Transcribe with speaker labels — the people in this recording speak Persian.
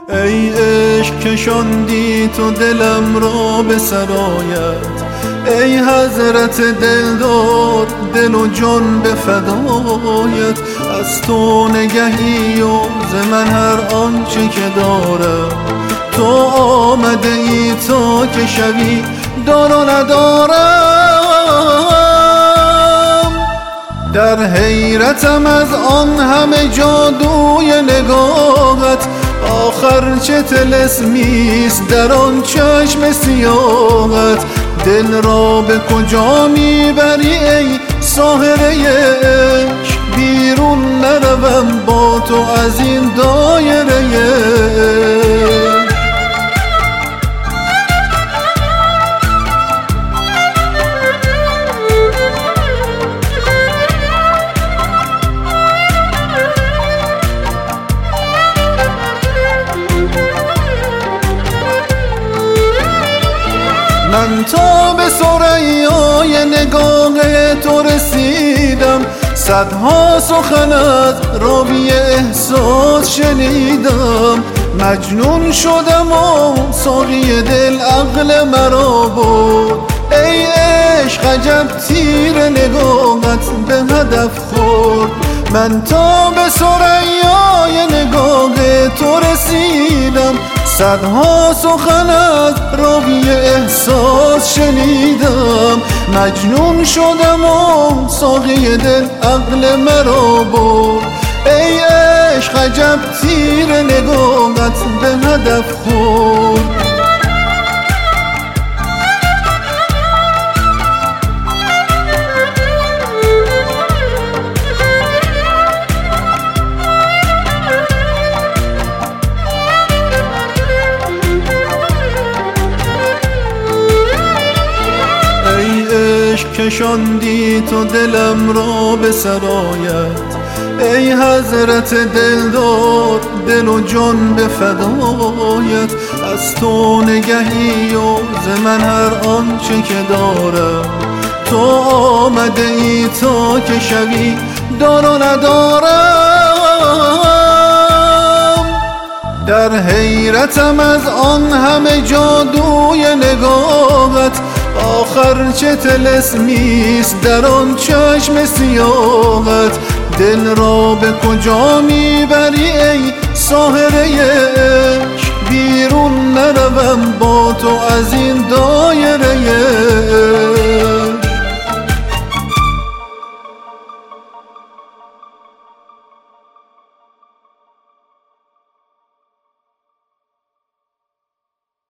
Speaker 1: ای عشق کشاندی تو دلم را به سرایت، ای حضرت دلدار دل و جان به فدایت. از تو نگهی و ز من هر آنچه که دارم، تو آمده ای تا که شوی دار و ندارم. در حیرتم از آن همه جادوی نگاهت، آخر چه طلسمیست در آن چشم سیاهت. دل را به کجا میبری ای ساحره عشق، بیرون نروم با تو از این دایره. من تا به ثریای نگاه تو رسیدم، صدها سخن از راوی احساس شنیدم. مجنون شدم و ساقی دل عقل مرا برد، ای عشق عجب تیر نگاهت به هدف خورد. من تا به ثریای نگاه تو رسیدم، صدها سخن از راوی احساس شنیدم. مجنون شدم و ساقی دل عقل مرا برد، ای عشق عجب تیر نگاهت به هدف خورد. کشاندی تو دلم را به سرایت، ای حضرت دلدار دل و جان به فدایت. از تو نگهی و ز من هر آنچه که دارم، تو آمده ای تا که شوی دار و ندارم. در حیرتم از آن همه جادوی نگاهت، آخر چه طلسمیست در آن چشم سیاهت. دل را به کجا میبری ای ساحره عشق، بیرون نروم با تو از این دایره.